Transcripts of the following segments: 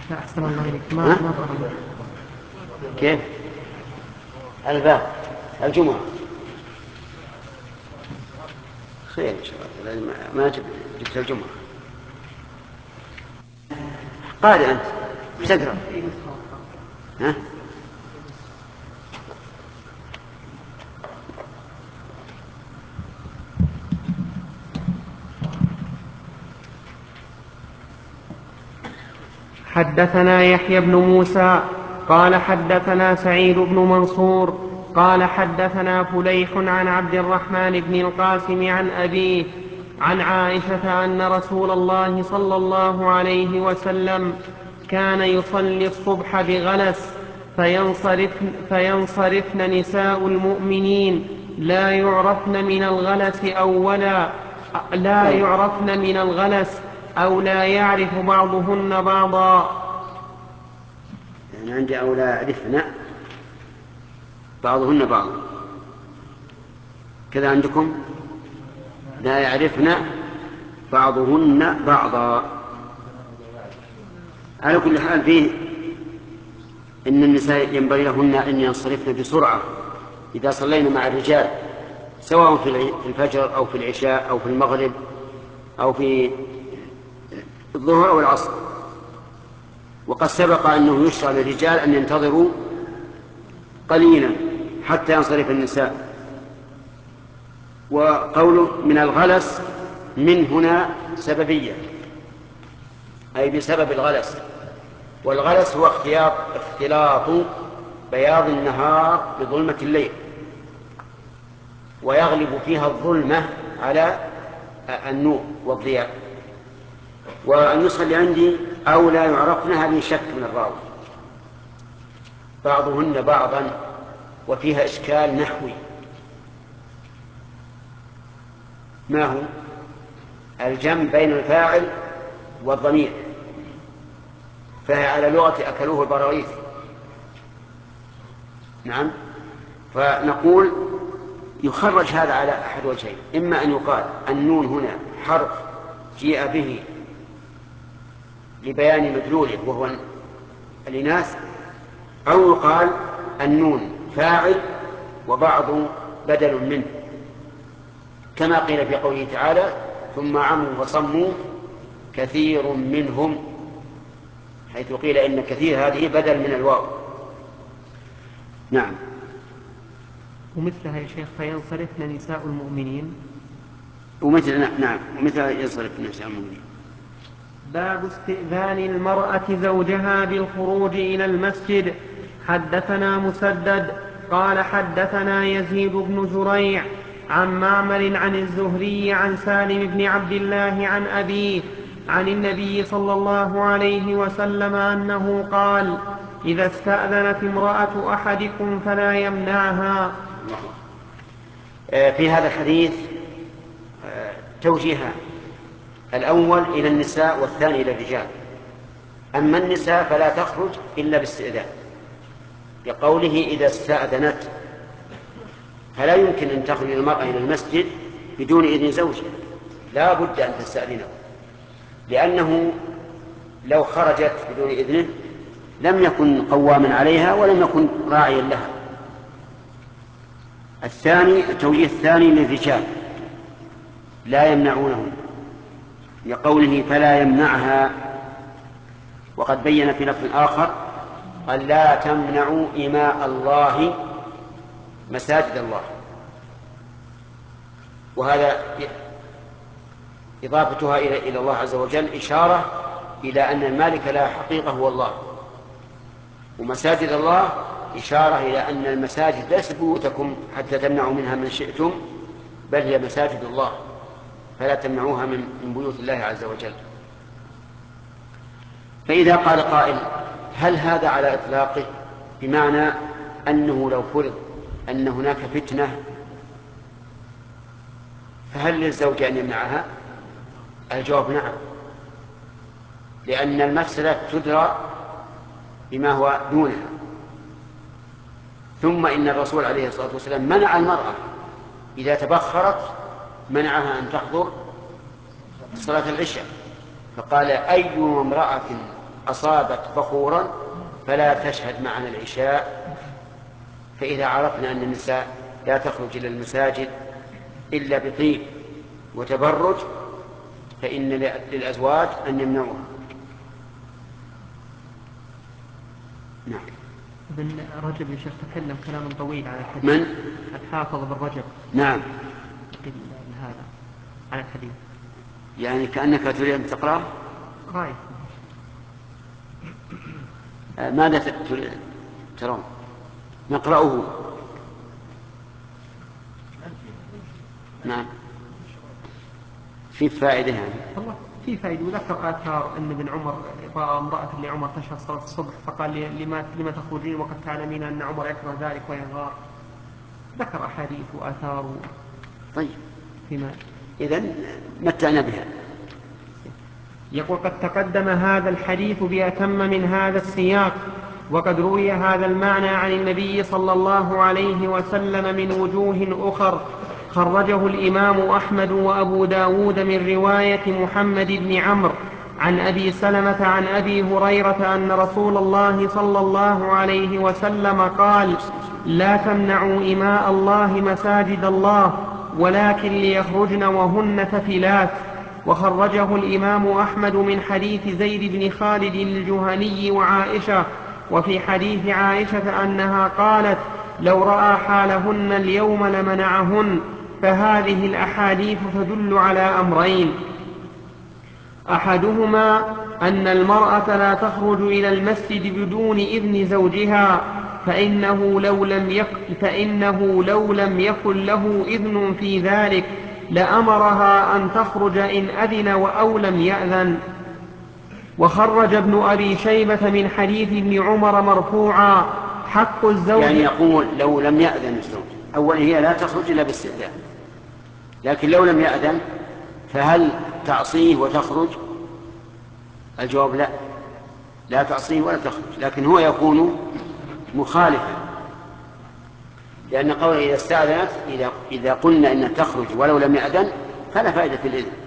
لا أحسن الله إليك ما فهم. كيف؟ الباب الجمعة خير إن شاء الله ما جبت الجمعة. قارئ أنت مش تقرأ؟ ها؟ حدثنا يحيى بن موسى قال حدثنا سعيد بن منصور قال حدثنا فليح عن عبد الرحمن بن القاسم عن أبيه عن عائشة أن رسول الله صلى الله عليه وسلم كان يصلي الصبح بغلس فينصرفن نساء المؤمنين لا يعرفن من الغلس أو لا يعرف بعضهن بعضا. يعني عندي أو لا يعرفن بعضهن بعضا كذا عندكم لا يعرفن بعضهن بعضا. على كل حال فيه إن النساء ينبغي لهن أن ينصرفن بسرعة إذا صلينا مع الرجال سواء في الفجر أو في العشاء أو في المغرب أو في الظهر أو العصر. وقد سبق أنه يشرع للرجال أن ينتظروا قليلا حتى ينصرف النساء. وقوله من الغلس من هنا سببية أي بسبب الغلس. والغلس هو اختلاط بياض النهار بظلمة الليل ويغلب فيها الظلمة على النور والضياء. والنسخة اللي عندي أو لا يعرفن هذه شك من الراوي بعضهن بعضا وفيها إشكال نحوي. ما هو؟ الجمع بين الفاعل والضمير فهي على لغة أكلوه البراغيث. نعم. فنقول يخرج هذا على أحد وجهين، إما أن يقال النون هنا حرف جيء به لبيان مدلوله وهو الإناث، أو يقال النون فاعل وبعض بدل منه كما قيل في قوله تعالى ثم عموا وصموا كثير منهم، حيث قيل إن كثير هذه بدل من الواو. نعم. ومثلها يا شيخ فينصرفن نساء المؤمنين نعم ومثلها ينصرفن نساء المؤمنين. باب استئذان المرأة زوجها بالخروج إلى المسجد. حدثنا مسدد قال حدثنا يزيد بن زريع عن معمر عن الزهري عن سالم بن عبد الله عن أبيه عن النبي صلى الله عليه وسلم أنه قال إذا استأذنت امرأة أحدكم فلا يمنعها. في هذا الحديث توجيهان، الأول إلى النساء والثاني إلى الرجال. أما النساء فلا تخرج إلا باستئذان لقوله إذا استأذنت، فلا يمكن أن تخرج المرأة إلى المسجد بدون إذن زوجها، لا بد أن تستأذنه، لأنه لو خرجت بدون إذنه لم يكن قواما عليها ولم يكن راعيا لها. التوجيه الثاني للرجال لا يمنعونه لقوله فلا يمنعها، وقد بين في لفظ آخر قال لا تمنعوا إماء الله مساجد الله. وهذا إضافتها إلى الله عز وجل إشارة إلى أن المالك لا حقيقة هو الله، ومساجد الله إشارة إلى أن المساجد ليست بيوتكم حتى تمنعوا منها من شئتم، بل هي مساجد الله فلا تمنعوها من بيوت الله عز وجل. فإذا قال قائل هل هذا على إطلاقه بمعنى أنه لو فرض أن هناك فتنة فهل للزوج أن يمنعها؟ الجواب نعم، لأن المفسدة تدرى بما هو دونها. ثم إن الرسول عليه الصلاة والسلام منع المرأة إذا تبخرت منعها أن تحضر صلاة العشاء، فقال أي امرأة أصابت بخورا فلا تشهد معنا العشاء. فإذا عرفنا أن النساء لا تخرج إلى المساجد إلا بطيب وتبرج فإن للأزواج أن يمنعوها. نعم. ابن رجب يا شيخ تكلم كلام طويل على الحديث. من؟ الحافظ بن رجب. نعم. هذا على الحديث. يعني كأنك تريد أن تقرأ؟ قرأت. ماذا ترون؟ نقرأه. نعم. في فائدة يعني. والله في فائدة. وذكر آثار أن ابن عمر رأى امرأة لعمر تشهد صلاة الصبح فقال لما تخرجين وقد تعلمين أن عمر يكره ذلك ويغار. ذكر أحاديث وآثار. طيب. فيما إذن متعنا بها. يقول قد تقدم هذا الحديث بأتم من هذا السياق، وقد روي هذا المعنى عن النبي صلى الله عليه وسلم من وجوه أخر خرجه الإمام أحمد وأبو داود من رواية محمد بن عمرو عن أبي سلمة عن أبي هريرة أن رسول الله صلى الله عليه وسلم قال: لا تمنعوا إماء الله مساجد الله ولكن ليخرجن وهن تفلات. وخرجه الإمام أحمد من حديث زيد بن خالد الجهني وعائشة. وفي حديث عائشة أنها قالت: لو رأى حالهن اليوم لمنعهن. فهذه الأحاديث تدل على أمرين: أحدهما أن المرأة لا تخرج إلى المسجد بدون إذن زوجها، فإنه لو لم يكن له إذن في ذلك لأمرها أن تخرج إن أذن أو لم يأذن. وخرج ابن أبي شيبة من حديث ابن عمر مرفوعا: حق الزوج، يعني يقول لو لم يأذن الزوج، أولا هي لا تخرج إلا باستئذان، لكن لو لم يأذن فهل تعصيه وتخرج؟ الجواب لا، لا تعصيه ولا تخرج، لكن هو يكون مخالفا، لأن قوله إذا استأذنت إذا قلنا إن تخرج ولو لم يأذن فلا فائدة في الإذن.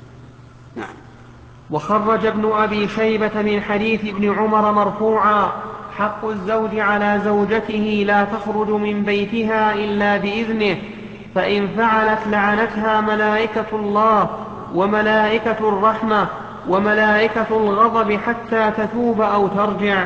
نعم. وخرج ابن أبي شيبة من حديث ابن عمر مرفوعا: حق الزوج على زوجته لا تخرج من بيتها إلا بإذنه، فإن فعلت لعنتها ملائكة الله وملائكة الرحمة وملائكة الغضب حتى تتوب أو ترجع.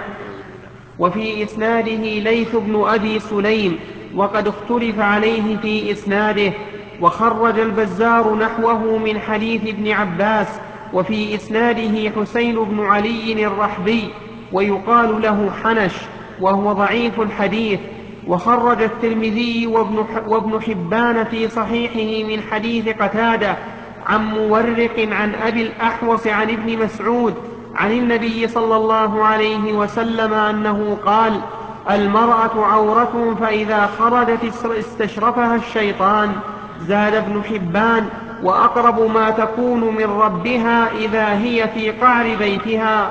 وفي إسناده ليث بن أبي سليم وقد اختلف عليه في إسناده. وخرج البزار نحوه من حديث ابن عباس، وفي إسناده حسين بن علي الرحبي ويقال له حنش وهو ضعيف الحديث. وخرج الترمذي وابن حبان في صحيحه من حديث قتادة عن مورق عن أبي الأحوص عن ابن مسعود عن النبي صلى الله عليه وسلم أنه قال: المرأة عورة فإذا خرجت استشرفها الشيطان. زاد ابن حبان: وأقرب ما تكون من ربها إذا هي في قعر بيتها.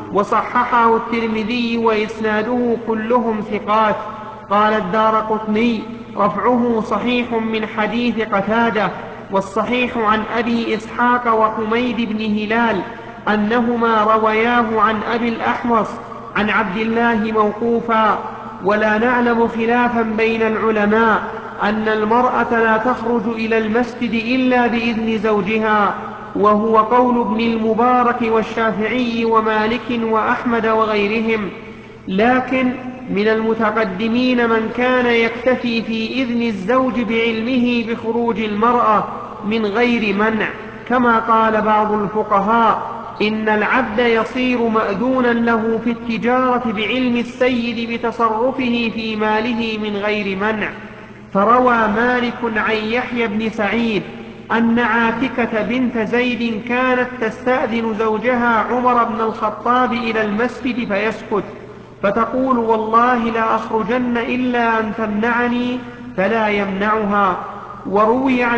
وصححه الترمذي وإسناده كلهم ثقات. قال الدارقطني: رفعه صحيح من حديث قتادة. والصحيح عن أبي إسحاق وحميد بن هلال أنهما روياه عن أبي الأحوص عن عبد الله موقوفا. ولا نعلم خلافا بين العلماء أن المرأة لا تخرج إلى المسجد إلا بإذن زوجها، وهو قول ابن المبارك والشافعي ومالك وأحمد وغيرهم. لكن من المتقدمين من كان يكتفي في إذن الزوج بعلمه بخروج المرأة من غير منع، كما قال بعض الفقهاء: إن العبد يصير مأذونا له في التجارة بعلم السيد بتصرفه في ماله من غير منع. فروى مالك عن يحيى بن سعيد أن عاتكة بنت زيد كانت تستأذن زوجها عمر بن الخطاب إلى المسجد فيسكت، فتقول: والله لا أخرجن إلا أن تمنعني، فلا يمنعها. وروي عن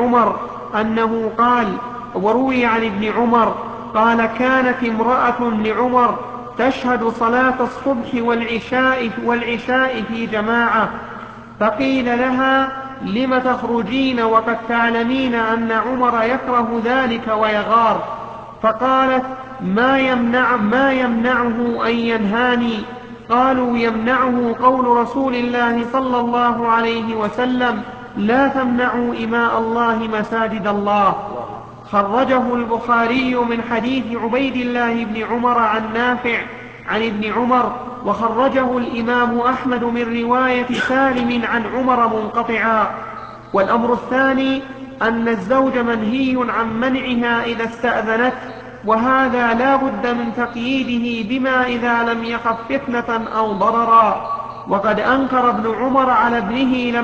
ابن عمر قال: كانت امرأة لعمر تشهد صلاة الصبح والعشاء في جماعة، فقيل لها: لم تخرجين وقد تعلمين أن عمر يكره ذلك ويغار؟ فقالت: ما يمنعه أن ينهاني؟ قالوا: يمنعه قول رسول الله صلى الله عليه وسلم: لا تمنعوا إماء الله مساجد الله. خرجه البخاري من حديث عبيد الله بن عمر عن نافع عن ابن عمر، وخرجه الإمام أحمد من رواية سالم عن عمر منقطعا. والأمر الثاني أن الزوج منهي عن منعها إذا استأذنت، وهذا لا بد من تقييده بما إذا لم يخف فتنة أو ضررا. وقد أنكر ابن عمر على ابنه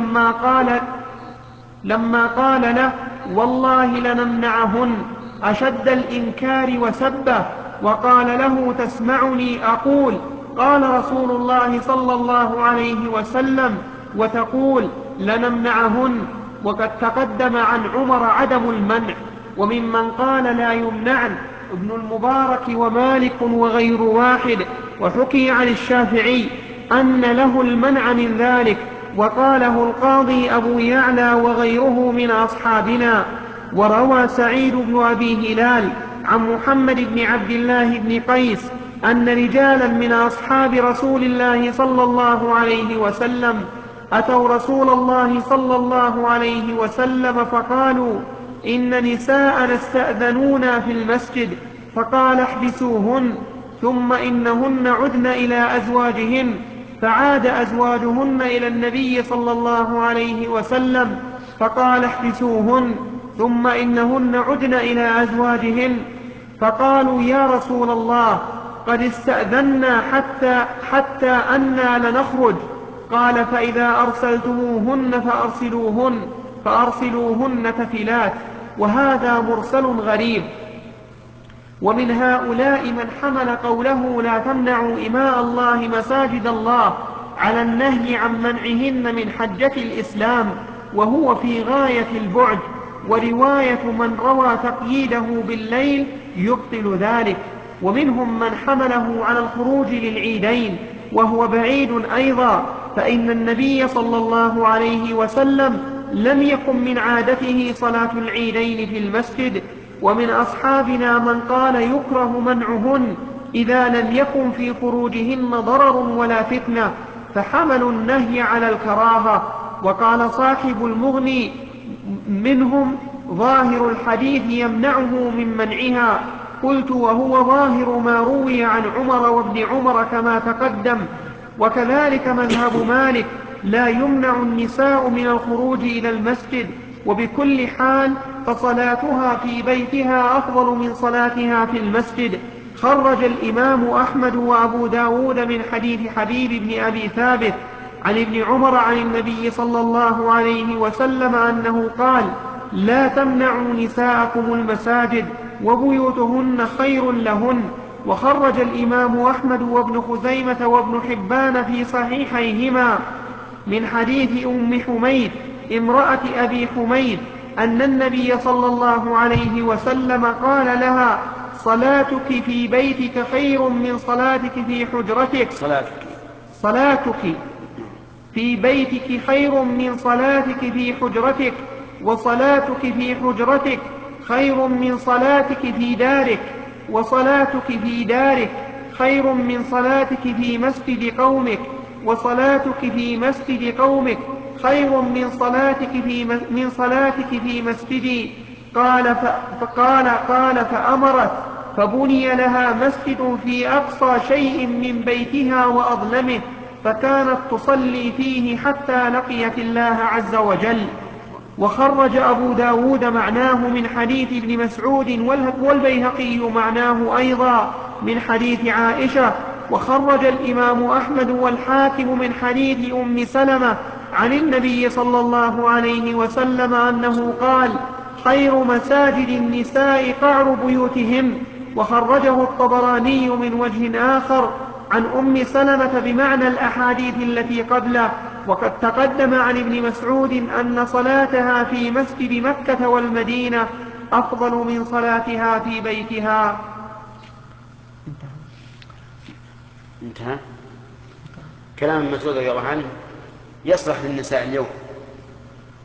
لما قال له: والله لنمنعهن، أشد الإنكار وسبه، وقال له: تسمعني أقول قال رسول الله صلى الله عليه وسلم وتقول لنمنعهن؟ وقد تقدم عن عمر عدم المنع. وممن قال لا يمنعن ابن المبارك ومالك وغير واحد، وحكي عن الشافعي أن له المنع من ذلك، وقاله القاضي أبو يعلى وغيره من أصحابنا. وروى سعيد بن أبي هلال عن محمد بن عبد الله بن قيس أن رجالا من أصحاب رسول الله صلى الله عليه وسلم أتوا رسول الله صلى الله عليه وسلم فقالوا: إن نساءنا استأذنونا في المسجد، فقال: احبسوهن، ثم إنهن عدن إلى أزواجهن. فعاد أزواجهن إلى النبي صلى الله عليه وسلم فقال: احبسوهن، ثم إنهن عدن إلى أزواجهن. فقالوا: يا رسول الله، قد استأذنا حتى أنا لنخرج. قال: فإذا أرسلتموهن فأرسلوهن تفلات. وهذا مرسل غريب. ومن هؤلاء من حمل قوله لا تمنعوا إماء الله مساجد الله على النهي عن منعهن من حجة الإسلام، وهو في غاية البعد. ورواية من روى تقييده بالليل يبطل ذلك. ومنهم من حمله على الخروج للعيدين، وهو بعيد أيضا، فإن النبي صلى الله عليه وسلم لم يكن من عادته صلاة العيدين في المسجد. ومن أصحابنا من قال يكره منعهن إذا لم يكن في خروجهن ضرر ولا فتنة، فحملوا النهي على الكراهة. وقال صاحب المغني منهم: ظاهر الحديث يمنعه من منعها. قلت: وهو ظاهر ما روي عن عمر وابن عمر كما تقدم. وكذلك مذهب مالك: لا يمنع النساء من الخروج إلى المسجد، وبكل حال فصلاتها في بيتها أفضل من صلاتها في المسجد. خرج الإمام أحمد وأبو داود من حديث حبيب بن أبي ثابت عن ابن عمر عن النبي صلى الله عليه وسلم أنه قال: لا تمنعوا نساءكم المساجد، وبيوتهن خير لهن. وخرج الإمام أحمد وابن خزيمة وابن حبان في صحيحيهما من حديث أم حميد امرأة أبي حميد أن النبي صلى الله عليه وسلم قال لها: صلاتك في بيتك خير من صلاتك في حجرتك. صلاتك في بيتك خير من صلاتك في حجرتك، وصلاتك في حجرتك خير من صلاتك في دارك، وصلاتك في دارك خير من صلاتك في مسجد قومك، وصلاتك في مسجد قومك خير من صلاتك في مسجدي. قال فأمرت، فبني لها مسجد في أقصى شيء من بيتها وأظلمه، فكانت تصلي فيه حتى لقيت الله عز وجل. وخرج أبو داود معناه من حديث ابن مسعود، والبيهقي معناه أيضا من حديث عائشة. وخرج الإمام أحمد والحاكم من حديث أم سلمة عن النبي صلى الله عليه وسلم أنه قال: خير مساجد النساء قعر بيوتهن. وخرجه الطبراني من وجه آخر عن أم سلمة بمعنى الأحاديث التي قبله. وقد تقدم عن ابن مسعود أن صلاتها في مسجد مكة والمدينة أفضل من صلاتها في بيتها. انتهى. كلام ابن مسعود رضي الله عنه يصلح للنساء اليوم،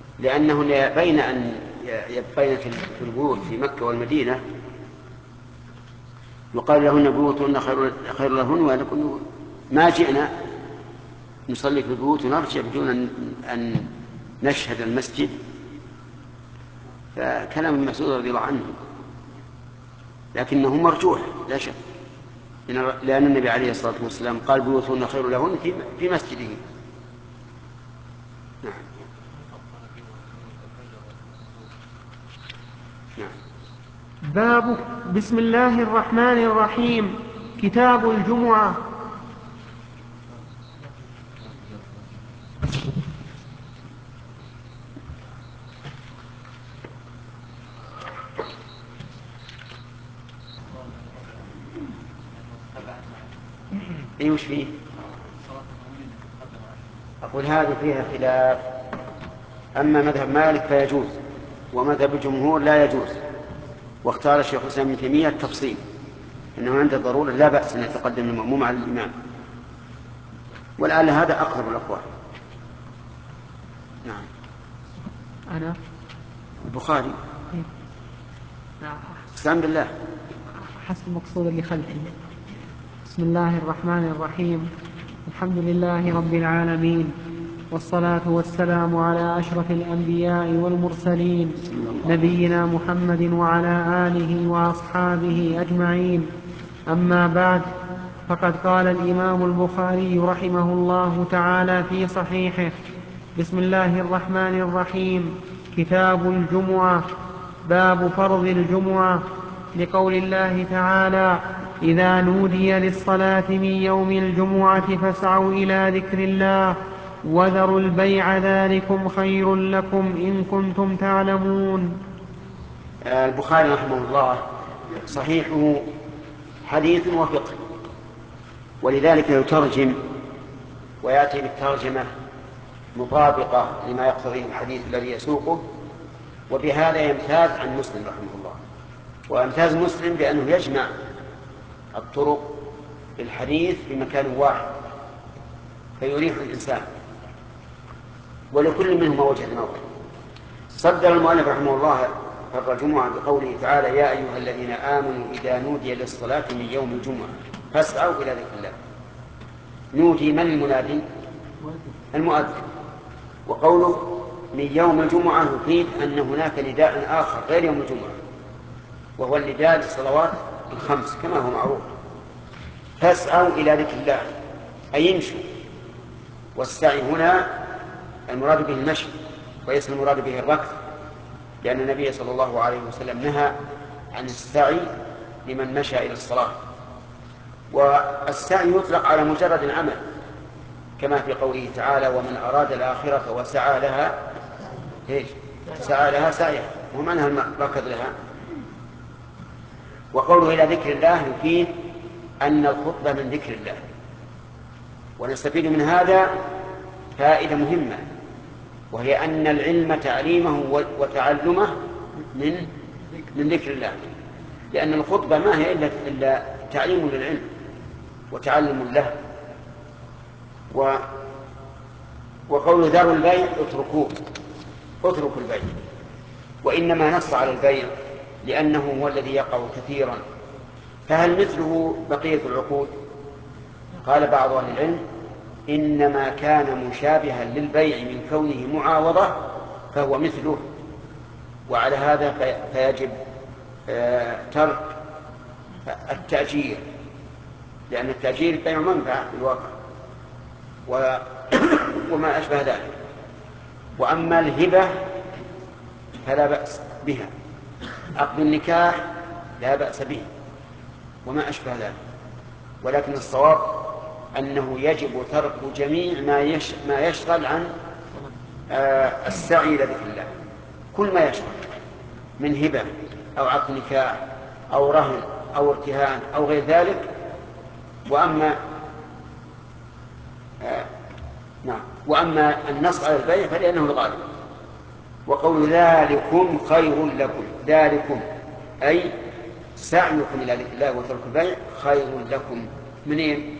لأنهن بين أن يبقين في البيوت في مكة والمدينة يقال لهن بيوتهن خير لهن، ونكون ما جئنا نصلي في البيوت ونرجع بدون أن نشهد المسجد، فكلام ابن مسعود رضي الله عنه، لكنه مرجوح لا شك، لأن النبي عليه الصلاة والسلام قال بيوتهن خير لهن في مسجده. نعم. نعم. باب بسم الله الرحمن الرحيم. كتاب الجمعة. اي وش فيه؟ أقول هذه فيها خلاف، أما مذهب مالك فيجوز، ومذهب الجمهور لا يجوز، واختار الشيخ الإسلام ابن تيمية التفصيل، أنه عند الضرورة لا بأس أن يتقدم المأموم على الإمام، والآن هذا أقرب الأقوال. نعم. أنا البخاري. نعم. السلام بالله. حسب المقصود اللي خلفي. بسم الله الرحمن الرحيم. الحمد لله رب العالمين، والصلاة والسلام على أشرف الأنبياء والمرسلين، نبينا محمد وعلى آله وأصحابه أجمعين. أما بعد، فقد قال الإمام البخاري رحمه الله تعالى في صحيحه: بسم الله الرحمن الرحيم. كتاب الجمعة. باب فرض الجمعة، لقول الله تعالى: إذا نودي للصلاة من يوم الجمعة فاسعوا إلى ذكر الله وذروا البيع ذلكم خير لكم إن كنتم تعلمون. البخاري رحمه الله صحيحه حديث وفقه، ولذلك يترجم ويأتي بالترجمة مطابقة لما يقتضيه الحديث الذي يسوقه، وبهذا يمتاز عن مسلم رحمه الله. ويمتاز مسلم بأنه يجمع الطرق الحديث في مكان واحد فيريح الإنسان، ولكل منهما وجه نظر. صدر المؤلف رحمه الله فرض الجمعة بقوله تعالى: يا أيها الذين آمنوا إذا نودي للصلاة من يوم الجمعة فاسعوا إلى ذكر الله. نودي من المنادي؟ المؤذن. وقوله من يوم الجمعة يفيد أن هناك نداء آخر غير يوم الجمعة، وهو النداء للصلوات الخمس كما هو معروف. فاسعوا إلى ذكر الله أي يمشوا، والسعي هنا المراد به المشي وليس المراد به الركض، لأن النبي صلى الله عليه وسلم نهى عن السعي لمن مشى إلى الصلاة. والسعي يطلق على مجرد العمل، كما في قوله تعالى: ومن أراد الآخرة وسعى لها سعى لها سعيها، ومعنى الركض لها. وقوله إلى ذكر الله يفيد أن الخطبة من ذكر الله. ونستفيد من هذا فائدة مهمة، وهي أن العلم تعليمه وتعلمه من ذكر الله، لأن الخطبة ما هي إلا تعليم للعلم وتعلم له. وقول ذروا البيع اتركوا البيع، وإنما نص على البيع لأنه هو الذي يقع كثيرا. فهل مثله بقية العقود؟ قال بعض أهل العلم: إنما كان مشابها للبيع من كونه معاوضة فهو مثله، وعلى هذا فيجب ترك التأجير، لأن التأجير بيع منفعة في الواقع وما أشبه ذلك. وأما الهبة فلا بأس بها، عقد النكاح لا بأس به وما أشبه ذلك، ولكن الصواب أنه يجب ترك جميع ما يشغل عن السعي إلى ذكر الله، كل ما يشغل من هبة أو عقد نكاح أو رهن أو ارتهان أو غير ذلك. وأما النص على البيع فلأنه الغالب. وقول ذلكم خير لكم، ذلكم أي سعيكم إلى ذكر الله وترك البيع خير لكم. منين؟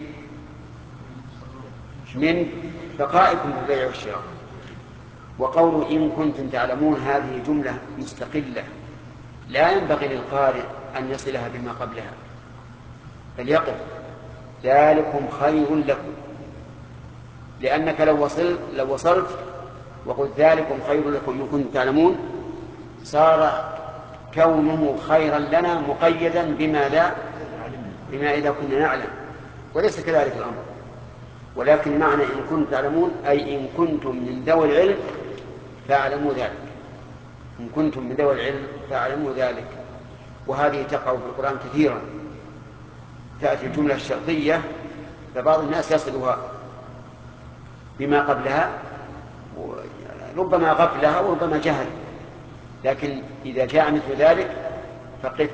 من بقائكم في البيع والشراء. وقول إن كنتم تعلمون هذه جملة مستقلة لا ينبغي للقارئ أن يصلها بما قبلها، فليقل ذلكم خير لكم، لأنك لو وصلت وقلت ذلكم خير لكم إن كنتم تعلمون صار كونه خيرا لنا مقيدا بما إذا كنا نعلم، وليس كذلك الأمر. ولكن معنى إن كنتم تعلمون أي إن كنتم من ذوي العلم فاعلموا ذلك، إن كنتم من ذوي العلم فاعلموا ذلك. وهذه تقع في القرآن كثيرا، تأتي الجملة الشرطية فبعض الناس يصلها بما قبلها، ربما غفلها وربما جهل، لكن إذا جاء مثل ذلك فقف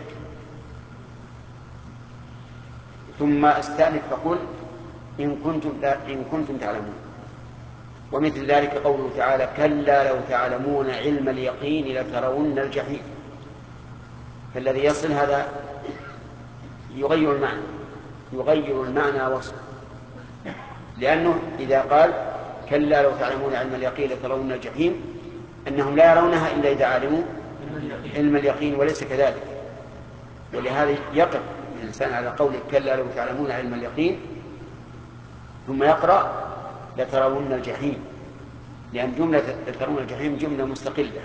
ثم استأنف فقل إن كنتم تعلمون. ومثل ذلك قوله تعالى تعالى لو تعلمون علم اليقين لترون الجحيم، فالذي يصل هذا يغير المعنى وصفه، لأنه إذا قال كلا لو تعلمون علم اليقين لترون الجحيم أنهم لا يرونها إلا إذا علموا علم اليقين، وليس كذلك. ولهذا يقف الإنسان على قوله كلا لو تعلمون علم اليقين ثم يقرأ لترون الجحيم، لأن جملة لترون الجحيم جملة مستقلة.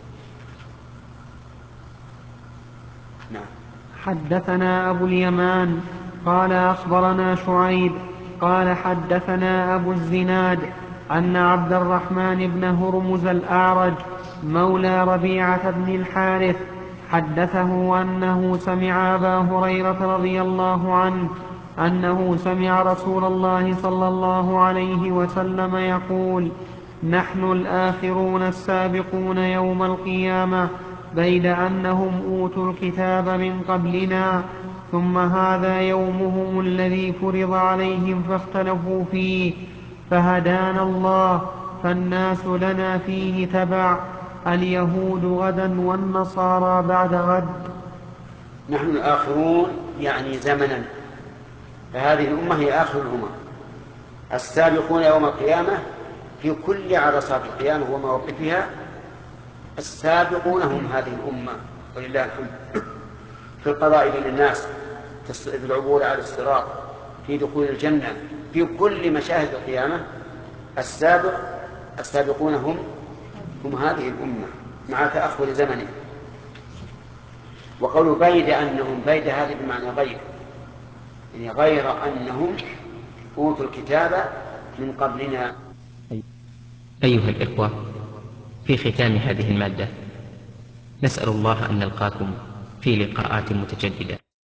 نعم. حدثنا أبو اليمان قال أخبرنا شعيب قال حدثنا أبو الزناد أن عبد الرحمن بن هرمز الأعرج مولى ربيعة بن الحارث حدثه أنه سمع أبا هريرة رضي الله عنه أنه سمع رسول الله صلى الله عليه وسلم يقول نحن الآخرون السابقون يوم القيامة بيد أنهم أوتوا الكتاب من قبلنا، ثم هذا يومهم الذي فرض عليهم فاختلفوا فيه، فهدانا الله فالناس لنا فيه تبع، اليهود غدا والنصارى بعد غد. نحن الآخرون يعني زمنا، فهذه الأمة هي آخر الأمم، السابقون يوم القيامة في كل عرصات القيامة ومواقفها، السابقون هم هذه الأمة ولله الحمد، في القضاء بين الناس، في العبور على الصراط، في دخول الجنة، في كل مشاهد القيامة السابقون هم هذه الأمة مع تأخر زمنه. وقالوا بيد أنهم، بيد هذه بمعنى غير، يعني غير أنهم أوتوا الكتاب من قبلنا. أيها الإخوة، في ختام هذه المادة نسأل الله أن نلقاكم في لقاءات متجددة.